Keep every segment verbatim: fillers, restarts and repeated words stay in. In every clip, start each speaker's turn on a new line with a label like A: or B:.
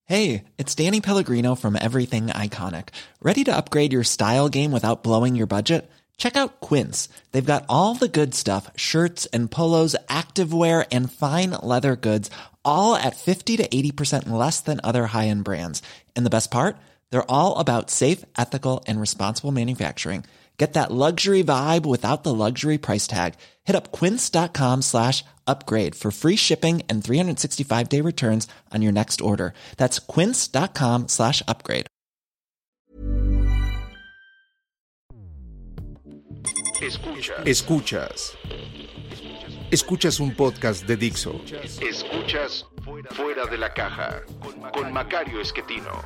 A: Hey, it's Danny Pellegrino from Everything Iconic. Ready to upgrade your style game without blowing your budget? Check out Quince. They've got all the good stuff, shirts and polos, activewear, and fine leather goods, all at fifty to eighty percent less than other high-end brands. And the best part? They're all about safe, ethical, and responsible manufacturing. Get that luxury vibe without the luxury price tag. Hit up quince.com slash upgrade for free shipping and three sixty-five day returns on your next order. That's quince.com slash upgrade.
B: Escuchas. Escuchas. Escuchas un podcast de Dixo. Escuchas Fuera de la Caja con Macario Esquetino.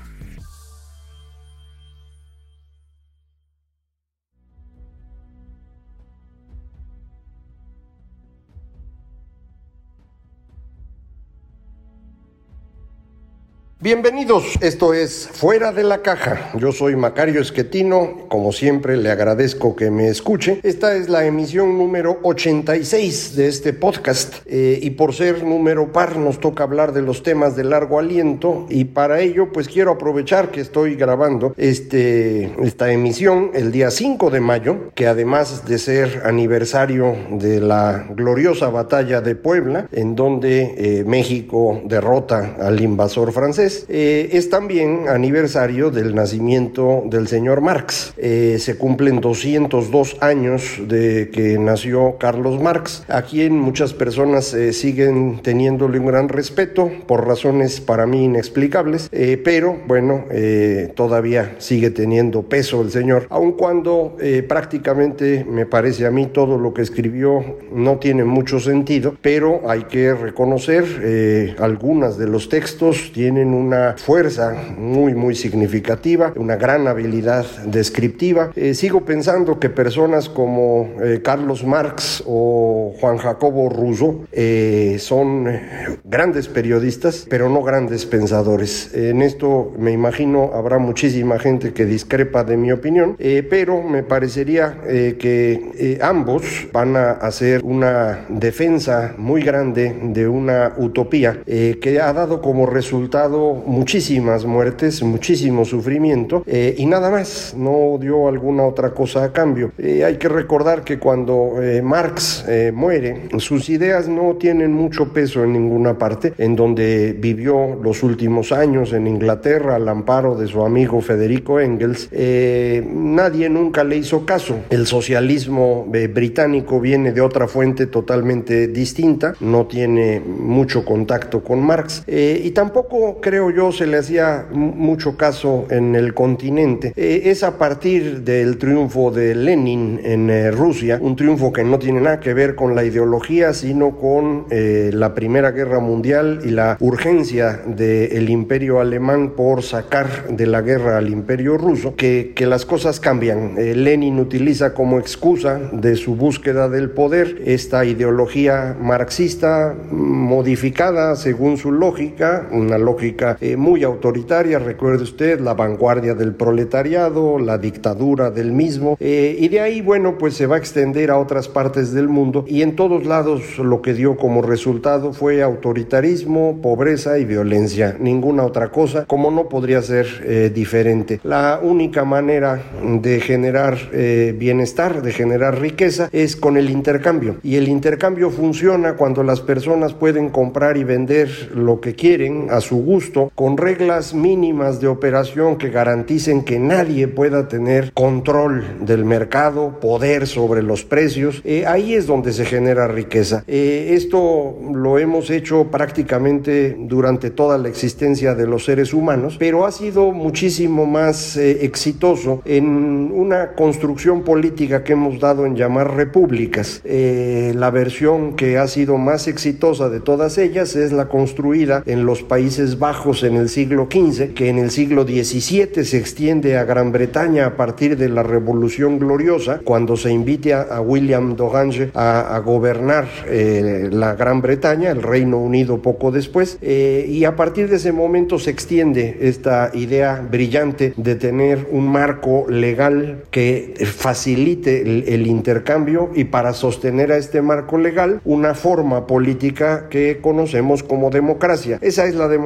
C: Bienvenidos, esto es Fuera de la Caja. Yo soy Macario Esquetino, como siempre le agradezco que me escuche. Esta es la emisión número ochenta y seis de este podcast eh, y por ser número par nos toca hablar de los temas de largo aliento y para ello pues quiero aprovechar que estoy grabando este, esta emisión el día cinco de mayo, que además de ser aniversario de la gloriosa batalla de Puebla, en donde eh, México derrota al invasor francés, Eh, es también aniversario del nacimiento del señor Marx. Eh, se cumplen doscientos dos años de que nació Carlos Marx, a quien muchas personas eh, siguen teniéndole un gran respeto por razones para mí inexplicables, eh, pero bueno, eh, todavía sigue teniendo peso el señor, aun cuando eh, prácticamente me parece a mí todo lo que escribió no tiene mucho sentido, pero hay que reconocer eh, algunas de los textos tienen un una fuerza muy muy significativa, una gran habilidad descriptiva. Eh, sigo pensando que personas como eh, Carlos Marx o Juan Jacobo Rousseau eh, son grandes periodistas, pero no grandes pensadores. En esto me imagino habrá muchísima gente que discrepa de mi opinión, eh, pero me parecería eh, que eh, ambos van a hacer una defensa muy grande de una utopía eh, que ha dado como resultado muchísimas muertes, muchísimo sufrimiento eh, y nada más, no dio alguna otra cosa a cambio. Eh, hay que recordar que cuando eh, Marx eh, muere, sus ideas no tienen mucho peso en ninguna parte, en donde vivió los últimos años en Inglaterra al amparo de su amigo Federico Engels. Eh, nadie nunca le hizo caso. El socialismo eh, británico viene de otra fuente totalmente distinta, no tiene mucho contacto con Marx eh, y tampoco creo yo se le hacía mucho caso en el continente. Eh, es a partir del triunfo de Lenin en eh, Rusia, un triunfo que no tiene nada que ver con la ideología, sino con eh, la Primera Guerra Mundial y la urgencia del imperio alemán por sacar de la guerra al imperio ruso, que, que las cosas cambian. Eh, Lenin utiliza como excusa de su búsqueda del poder esta ideología marxista modificada según su lógica, una lógica Eh, muy autoritaria, recuerde usted, la vanguardia del proletariado, la dictadura del mismo, eh, y de ahí, bueno, pues se va a extender a otras partes del mundo y en todos lados lo que dio como resultado fue autoritarismo, pobreza y violencia, ninguna otra cosa, como no podría ser eh, diferente. La única manera de generar eh, bienestar, de generar riqueza, es con el intercambio, y el intercambio funciona cuando las personas pueden comprar y vender lo que quieren a su gusto, con reglas mínimas de operación que garanticen que nadie pueda tener control del mercado, poder sobre los precios. Eh, ahí es donde se genera riqueza. Eh, esto lo hemos hecho prácticamente durante toda la existencia de los seres humanos, pero ha sido muchísimo más eh, exitoso en una construcción política que hemos dado en llamar repúblicas. Eh, la versión que ha sido más exitosa de todas ellas es la construida en los Países Bajos en el siglo quince, que en el siglo diecisiete se extiende a Gran Bretaña a partir de la Revolución Gloriosa, cuando se invita a William d'Orange a, a gobernar eh, la Gran Bretaña, el Reino Unido poco después, eh, y a partir de ese momento se extiende esta idea brillante de tener un marco legal que facilite el, el intercambio, y para sostener a este marco legal una forma política que conocemos como democracia. Esa es la democracia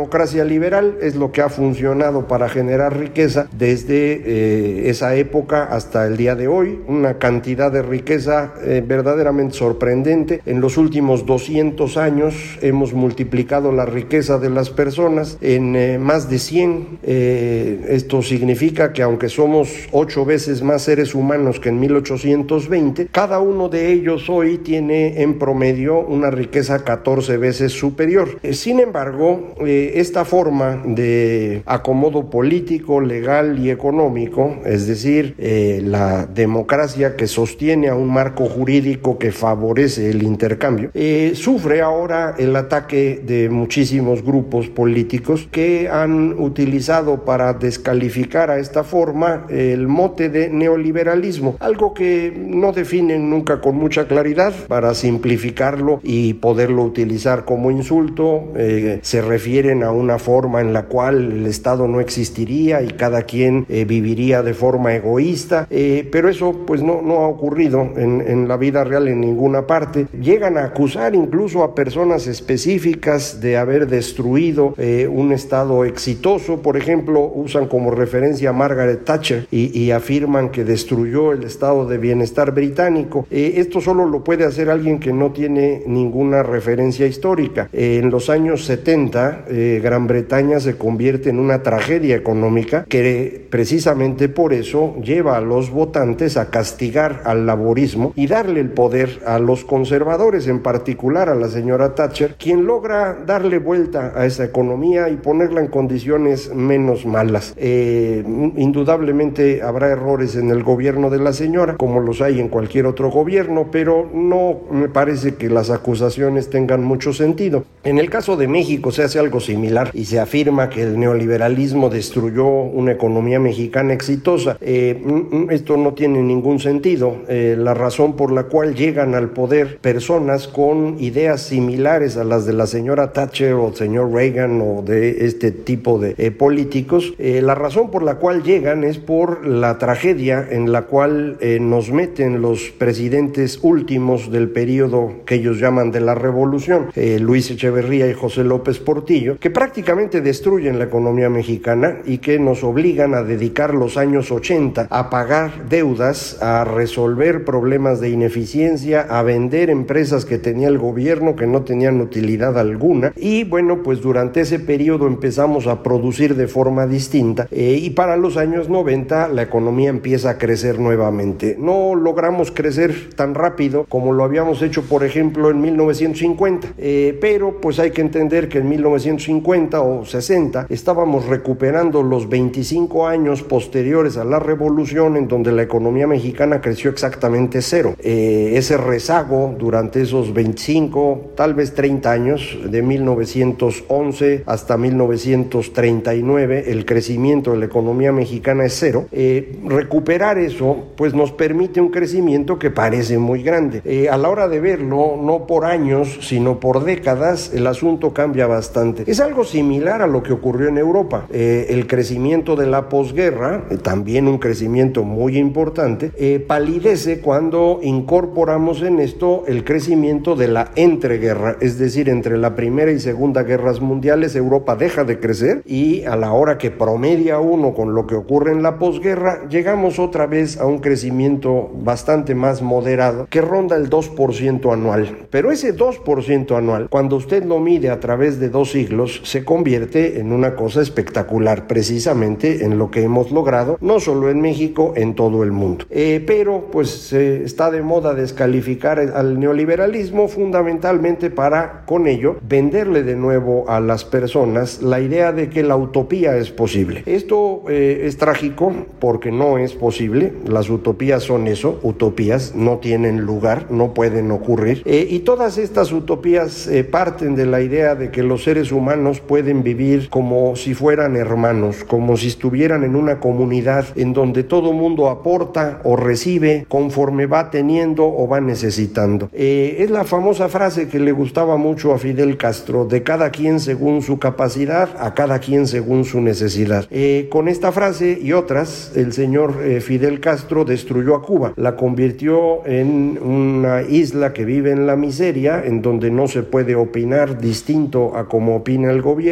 C: liberal es lo que ha funcionado para generar riqueza desde eh, esa época hasta el día de hoy, una cantidad de riqueza eh, verdaderamente sorprendente. En los últimos doscientos años hemos multiplicado la riqueza de las personas en eh, más de cien. Eh, esto significa que aunque somos ocho veces más seres humanos que en mil ochocientos veinte, cada uno de ellos hoy tiene en promedio una riqueza catorce veces superior. Eh, sin embargo, eh, esta forma de acomodo político, legal y económico, es decir, eh, la democracia que sostiene a un marco jurídico que favorece el intercambio, eh, sufre ahora el ataque de muchísimos grupos políticos que han utilizado para descalificar a esta forma el mote de neoliberalismo, algo que no definen nunca con mucha claridad. Para simplificarlo y poderlo utilizar como insulto, eh, se refieren a una forma en la cual el Estado no existiría y cada quien eh, viviría de forma egoísta, eh, pero eso pues no, no ha ocurrido en, en la vida real en ninguna parte. Llegan a acusar incluso a personas específicas de haber destruido eh, un Estado exitoso. Por ejemplo, usan como referencia a Margaret Thatcher y, y afirman que destruyó el estado de bienestar británico. Eh, esto solo lo puede hacer alguien que no tiene ninguna referencia histórica. Eh, en los años setenta, eh, Gran Bretaña se convierte en una tragedia económica que precisamente por eso lleva a los votantes a castigar al laborismo y darle el poder a los conservadores, en particular a la señora Thatcher, quien logra darle vuelta a esa economía y ponerla en condiciones menos malas. Eh, indudablemente habrá errores en el gobierno de la señora, como los hay en cualquier otro gobierno, pero no me parece que las acusaciones tengan mucho sentido. En el caso de México se hace algo similar y se afirma que el neoliberalismo destruyó una economía mexicana exitosa. Eh, esto no tiene ningún sentido. Eh, la razón por la cual llegan al poder personas con ideas similares a las de la señora Thatcher o el señor Reagan o de este tipo de eh, políticos, eh, la razón por la cual llegan es por la tragedia en la cual eh, nos meten los presidentes últimos del periodo que ellos llaman de la revolución, eh, Luis Echeverría y José López Portillo, que prácticamente destruyen la economía mexicana y que nos obligan a dedicar los años ochenta a pagar deudas, a resolver problemas de ineficiencia, a vender empresas que tenía el gobierno que no tenían utilidad alguna. Y bueno, pues durante ese periodo empezamos a producir de forma distinta eh, y para los años noventa la economía empieza a crecer nuevamente. No logramos crecer tan rápido como lo habíamos hecho, por ejemplo, en mil novecientos cincuenta, eh, pero pues hay que entender que en mil novecientos cincuenta o sesenta estábamos recuperando los veinticinco años posteriores a la revolución, en donde la economía mexicana creció exactamente cero. Eh, ese rezago durante esos veinticinco, tal vez treinta años, de mil novecientos once hasta mil novecientos treinta y nueve, el crecimiento de la economía mexicana es cero. Eh, recuperar eso pues nos permite un crecimiento que parece muy grande. Eh, a la hora de verlo, no por años, sino por décadas, el asunto cambia bastante. Es algo similar a lo que ocurrió en Europa. Eh, el crecimiento de la posguerra, eh, también un crecimiento muy importante, eh, palidece cuando incorporamos en esto el crecimiento de la entreguerra, es decir, entre la Primera y Segunda Guerras Mundiales, Europa deja de crecer y a la hora que promedia uno con lo que ocurre en la posguerra, llegamos otra vez a un crecimiento bastante más moderado que ronda el dos por ciento anual. Pero ese dos por ciento anual, cuando usted lo mide a través de dos siglos, se convierte en una cosa espectacular, precisamente en lo que hemos logrado, no solo en México, en todo el mundo. Eh, pero pues eh, está de moda descalificar al neoliberalismo fundamentalmente para, con ello, venderle de nuevo a las personas la idea de que la utopía es posible. Esto eh, es trágico porque no es posible. Las utopías son eso, utopías, no tienen lugar, no pueden ocurrir. Eh, y todas estas utopías eh, parten de la idea de que los seres humanos pueden vivir como si fueran hermanos, como si estuvieran en una comunidad en donde todo mundo aporta o recibe conforme va teniendo o va necesitando. Eh, es la famosa frase que le gustaba mucho a Fidel Castro, de cada quien según su capacidad, a cada quien según su necesidad. Eh, con esta frase y otras, el señor eh, Fidel Castro destruyó a Cuba, la convirtió en una isla que vive en la miseria, en donde no se puede opinar distinto a como opina el gobierno,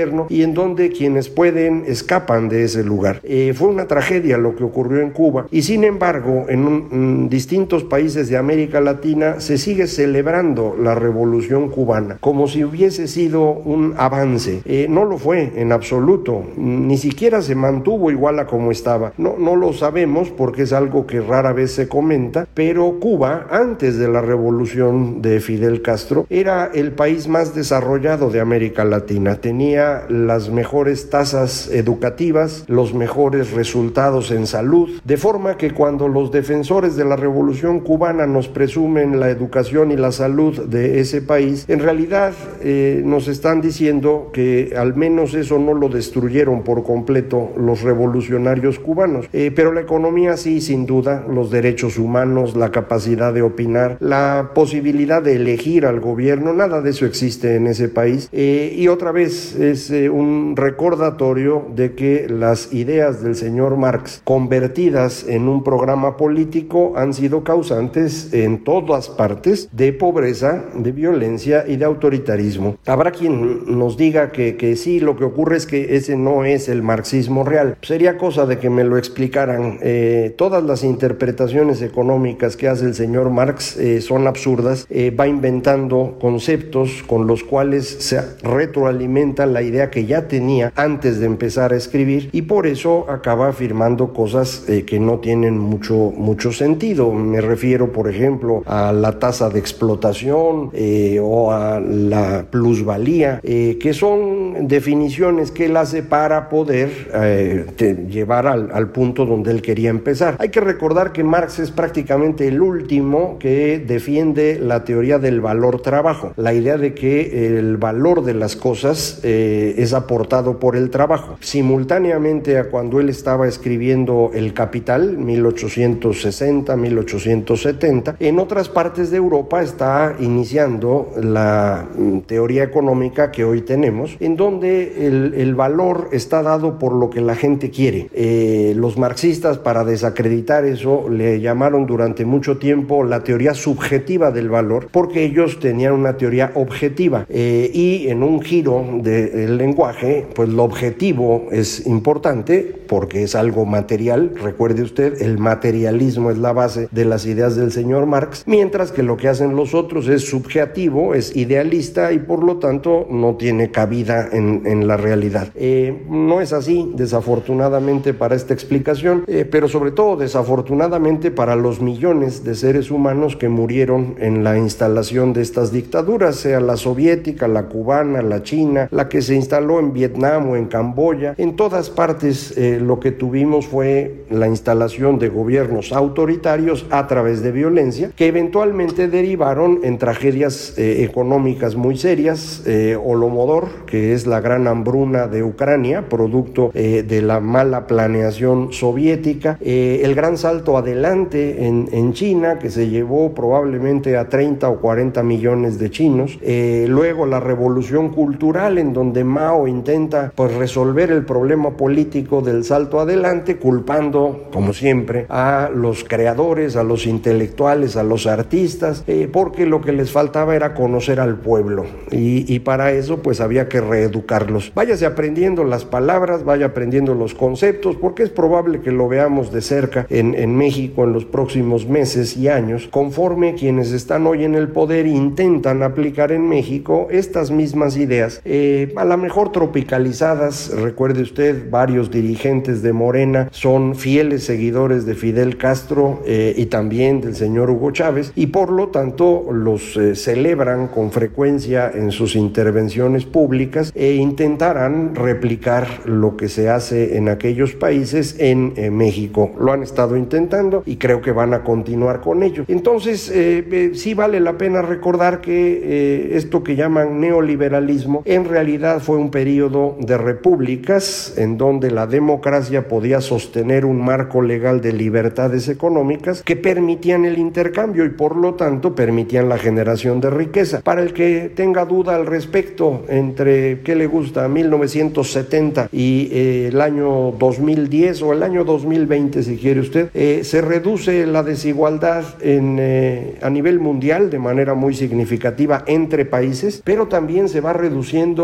C: gobierno y en donde quienes pueden escapan de ese lugar. Eh, fue una tragedia lo que ocurrió en Cuba y sin embargo en, un, en distintos países de América Latina se sigue celebrando la revolución cubana como si hubiese sido un avance. Eh, no lo fue en absoluto, ni siquiera se mantuvo igual a como estaba. No, no lo sabemos porque es algo que rara vez se comenta, pero Cuba, antes de la revolución de Fidel Castro, era el país más desarrollado de América Latina. Tenía las mejores tasas educativas, los mejores resultados en salud, de forma que cuando los defensores de la revolución cubana nos presumen la educación y la salud de ese país, en realidad eh, nos están diciendo que al menos eso no lo destruyeron por completo los revolucionarios cubanos, eh, pero la economía sí, sin duda, los derechos humanos, la capacidad de opinar, la posibilidad de elegir al gobierno, nada de eso existe en ese país, eh, y otra vez es eh, un recordatorio de que las ideas del señor Marx convertidas en un programa político han sido causantes en todas partes de pobreza, de violencia y de autoritarismo. Habrá quien nos diga que, que sí, lo que ocurre es que ese no es el marxismo real. Sería cosa de que me lo explicaran. Eh, todas las interpretaciones económicas que hace el señor Marx eh, son absurdas. Eh, va inventando conceptos con los cuales se retroalimenta la idea que ya tenía antes de empezar a escribir y por eso acaba afirmando cosas eh, que no tienen mucho, mucho sentido. Me refiero, por ejemplo, a la tasa de explotación eh, o a la plusvalía, eh, que son definiciones que él hace para poder eh, te, llevar al, al punto donde él quería empezar. Hay que recordar que Marx es prácticamente el último que defiende la teoría del valor trabajo, la idea de que el valor de las cosas eh, es aportado por el trabajo. Simultáneamente a cuando él estaba escribiendo El Capital, mil ochocientos sesenta, mil ochocientos setenta, en otras partes de Europa está iniciando la teoría económica que hoy tenemos, en donde el, el valor está dado por lo que la gente quiere. Eh, los marxistas, para desacreditar eso, le llamaron durante mucho tiempo la teoría subjetiva del valor, porque ellos tenían una teoría objetiva eh, y en un giro del lenguaje, pues lo objetivo es importante porque es algo material. Recuerde usted, el materialismo es la base de las ideas del señor Marx, mientras que lo que hacen los otros es subjetivo, es idealista y por lo tanto no tiene cabida en, en la realidad. Eh, no es así, desafortunadamente, para esta explicación, eh, pero sobre todo desafortunadamente para los millones de seres humanos que murieron en la instalación de estas dictaduras, sea la soviética, la cubana, la china, la que se instaló en Vietnam o en Camboya. En todas partes eh, lo que tuvimos fue la instalación de gobiernos autoritarios a través de violencia, que eventualmente derivaron en tragedias eh, económicas muy serias. eh, Holodomor, que es la gran hambruna de Ucrania, producto eh, de la mala planeación soviética, eh, el gran salto adelante en, en China, que se llevó probablemente a treinta o cuarenta millones de chinos, eh, luego la revolución cultural, en donde Mao intenta pues resolver el problema político del salto adelante, culpando, como siempre, a los creadores, a los intelectuales, a los artistas, eh, porque lo que les faltaba era conocer al pueblo, y, y para eso pues había que reeducarlos. Váyase aprendiendo las palabras, vaya aprendiendo los conceptos, porque es probable que lo veamos de cerca en, en México en los próximos meses y años, conforme quienes están hoy en el poder intentan aplicar en México estas mismas ideas, eh, a lo mejor tropicalizadas. Recuerde usted, varios dirigentes de Morena son fieles seguidores de Fidel Castro eh, y también del señor Hugo Chávez, y por lo tanto los eh, celebran con frecuencia en sus intervenciones públicas e intentarán replicar lo que se hace en aquellos países en eh, México. Lo han estado intentando y creo que van a continuar con ello. Entonces eh, eh, sí vale la pena recordar que eh, esto que llaman neoliberalismo en realidad fue un periodo de repúblicas en donde la democracia podía sostener un marco legal de libertades económicas que permitían el intercambio y por lo tanto permitían la generación de riqueza. Para el que tenga duda al respecto, entre qué le gusta, mil novecientos setenta y eh, el año dos mil diez o el año dos mil veinte, si quiere usted, eh, se reduce la desigualdad en, eh, a nivel mundial de manera muy significativa entre países, pero también se va reduciendo al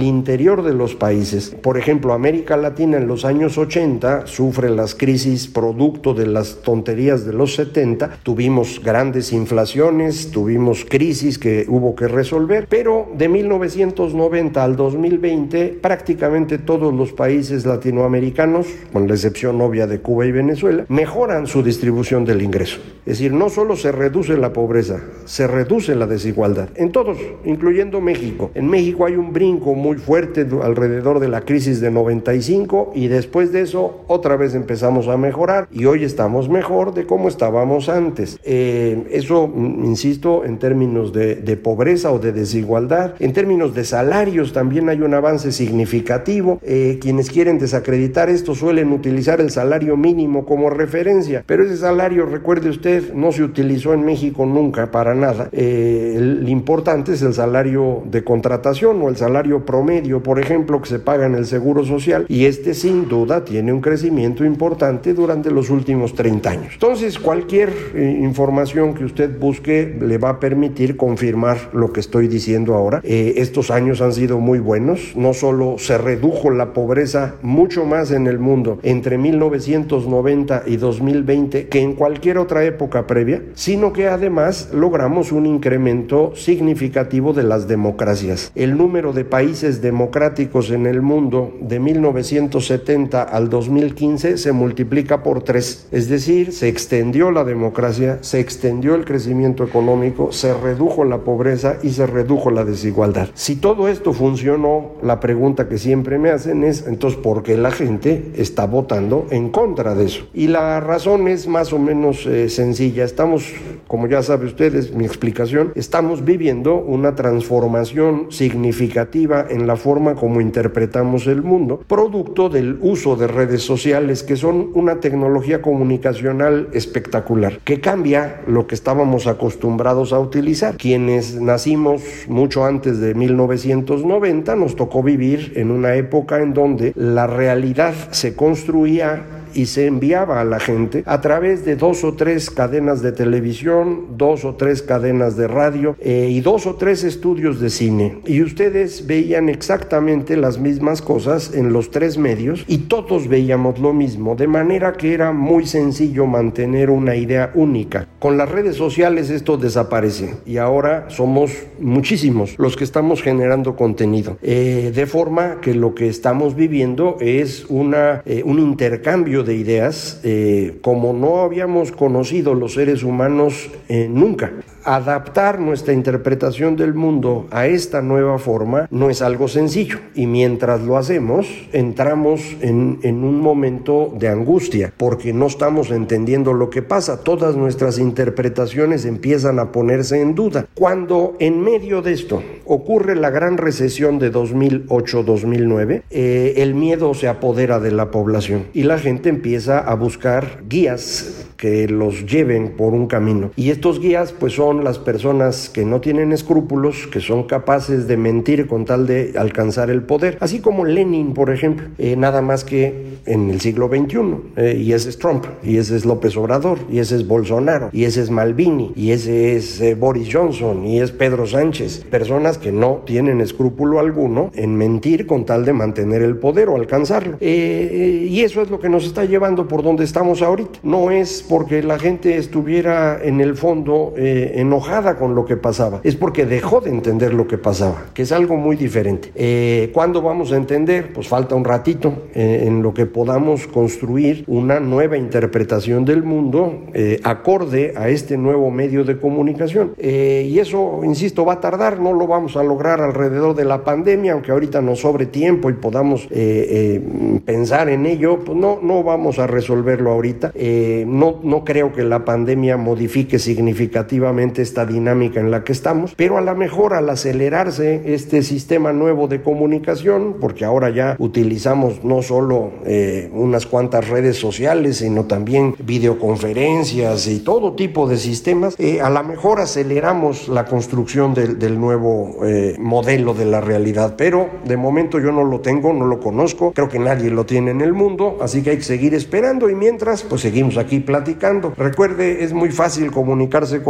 C: interior de los países. Por ejemplo, América Latina en los años ochenta sufre las crisis producto de las tonterías de los setenta, tuvimos grandes inflaciones, tuvimos crisis que hubo que resolver, pero de mil novecientos noventa al dos mil veinte prácticamente todos los países latinoamericanos, con la excepción obvia de Cuba y Venezuela, mejoran su distribución del ingreso. Es decir, no solo se reduce la pobreza, se reduce la desigualdad, en todos, incluyendo México. En México hay un brinco muy fuerte alrededor de la crisis de noventa y cinco y después de eso otra vez empezamos a mejorar y hoy estamos mejor de cómo estábamos antes. Eh, eso, insisto, en términos de, de pobreza o de desigualdad. En términos de salarios también hay un avance significativo. Eh, quienes quieren desacreditar esto suelen utilizar el salario mínimo como referencia, pero ese salario, recuerde usted, no se utilizó en México nunca para nada. Eh, el, lo importante es el salario de contratación o el salario promedio, por ejemplo, que se paga en el Seguro Social, y este sin duda tiene un crecimiento importante durante los últimos treinta años. Entonces, cualquier eh, información que usted busque le va a permitir confirmar lo que estoy diciendo ahora. Eh, estos años han sido muy buenos. No solo se redujo la pobreza mucho más en el mundo entre mil novecientos noventa y dos mil veinte que en cualquier otra época previa, sino que además logramos un incremento significativo de las democracias. El número de países democráticos en el mundo de mil novecientos setenta al dos mil quince se multiplica por tres. Es decir, se extendió la democracia, se extendió el crecimiento económico, se redujo la pobreza y se redujo la desigualdad. Si todo esto funcionó, la pregunta que siempre me hacen es, entonces, ¿por qué la gente está votando en contra de eso? Y la razón es más o menos eh, sencilla. Estamos, como ya sabe ustedes, mi explicación, estamos viviendo una transformación significativa en la forma como interpretamos el mundo, producto del uso de redes sociales, que son una tecnología comunicacional espectacular, que cambia lo que estábamos acostumbrados a utilizar. Quienes nacimos mucho antes de mil novecientos noventa, nos tocó vivir en una época en donde la realidad se construía y se enviaba a la gente a través de dos o tres cadenas de televisión, dos o tres cadenas de radio eh, y dos o tres estudios de cine. Y ustedes veían exactamente las mismas cosas en los tres medios y todos veíamos lo mismo, de manera que era muy sencillo mantener una idea única. Con las redes sociales esto desaparece y ahora somos muchísimos los que estamos generando contenido, eh, de forma que lo que estamos viviendo es una, eh, un intercambio de ideas eh, como no habíamos conocido los seres humanos eh, nunca. Adaptar nuestra interpretación del mundo a esta nueva forma no es algo sencillo, y mientras lo hacemos entramos en, en un momento de angustia porque no estamos entendiendo lo que pasa. Todas nuestras interpretaciones empiezan a ponerse en duda. Cuando en medio de esto ocurre la gran recesión de dos mil ocho dos mil nueve, eh, el miedo se apodera de la población y la gente empieza a buscar guías que los lleven por un camino, y estos guías pues son las personas que no tienen escrúpulos, que son capaces de mentir con tal de alcanzar el poder, así como Lenin, por ejemplo, eh, nada más que en el siglo veintiuno, eh, y ese es Trump, y ese es López Obrador, y ese es Bolsonaro, y ese es Malvini, y ese es eh, Boris Johnson, y es Pedro Sánchez, personas que no tienen escrúpulo alguno en mentir con tal de mantener el poder o alcanzarlo, eh, eh, y eso es lo que nos está llevando por donde estamos ahorita. No es porque la gente estuviera en el fondo eh, enojada con lo que pasaba, es porque dejó de entender lo que pasaba, que es algo muy diferente. Eh, ¿Cuándo vamos a entender? Pues falta un ratito eh, en lo que podamos construir una nueva interpretación del mundo eh, acorde a este nuevo medio de comunicación. Eh, y eso, insisto, va a tardar, no lo vamos a lograr alrededor de la pandemia, aunque ahorita nos sobre tiempo y podamos eh, eh, pensar en ello, pues no, no vamos a resolverlo ahorita. Eh, no, no creo que la pandemia modifique significativamente esta dinámica en la que estamos, pero a lo mejor al acelerarse este sistema nuevo de comunicación, porque ahora ya utilizamos no solo eh, unas cuantas redes sociales, sino también videoconferencias y todo tipo de sistemas, eh, a lo mejor aceleramos la construcción del, del nuevo eh, modelo de la realidad, pero de momento yo no lo tengo, no lo conozco, creo que nadie lo tiene en el mundo, así que hay que seguir esperando, y mientras pues seguimos aquí platicando. Recuerde, es muy fácil comunicarse conmigo,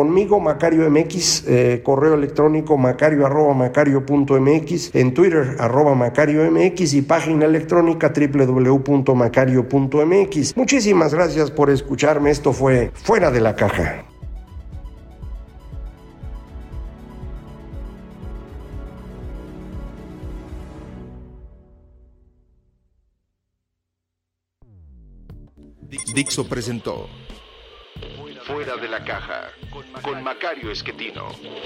C: Macario M X, eh, correo electrónico macario arroba macario punto m x, en Twitter arroba macario m x y página electrónica doble u doble u doble u punto macario punto m x. Muchísimas gracias por escucharme. Esto fue Fuera de la Caja.
B: Dixo presentó Fuera de la Caja con Macario Esquetino.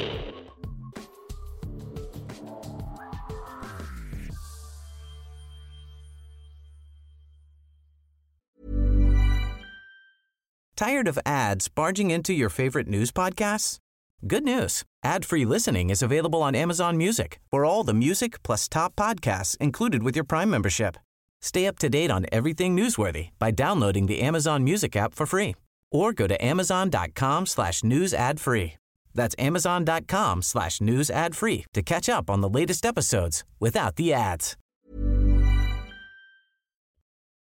D: Tired of ads barging into your favorite news podcasts? Good news. Ad-free listening is available on Amazon Music for all the music plus top podcasts included with your Prime membership. Stay up to date on everything newsworthy by downloading the Amazon Music app for free or go to amazon.com slash news ad free. That's amazon.com slash news ad free to catch up on the latest episodes without the ads.